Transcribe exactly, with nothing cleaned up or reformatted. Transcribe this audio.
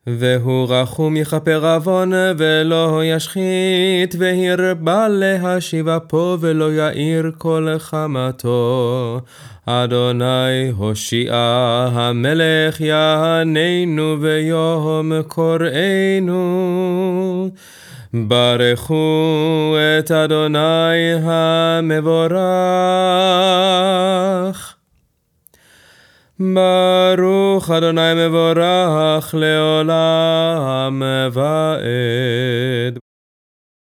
והוא רחום יכפר עוון ולא ישחית, והרבה להשיב אפו ולא יאיר כל חמתו. אדוני הושיע, המלך יעננו ביום קוראנו. ברכו את אדוני המבורך. ברוך אדוני מבורך לעולם ועד.